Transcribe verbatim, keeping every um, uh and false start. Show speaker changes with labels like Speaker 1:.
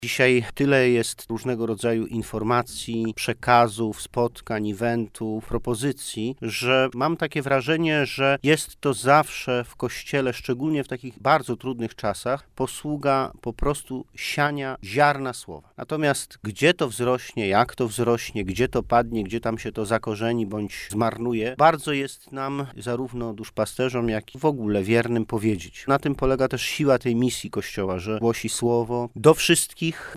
Speaker 1: Dzisiaj tyle jest różnego rodzaju informacji, przekazów, spotkań, eventów, propozycji, że mam takie wrażenie, że jest to zawsze w Kościele, szczególnie w takich bardzo trudnych czasach, posługa po prostu siania ziarna słowa. Natomiast gdzie to wzrośnie, jak to wzrośnie, gdzie to padnie, gdzie tam się to zakorzeni bądź zmarnuje, bardzo jest nam, zarówno duszpasterzom, jak i w ogóle wiernym powiedzieć. Na tym polega też siła tej misji Kościoła, że głosi słowo do wszystkich,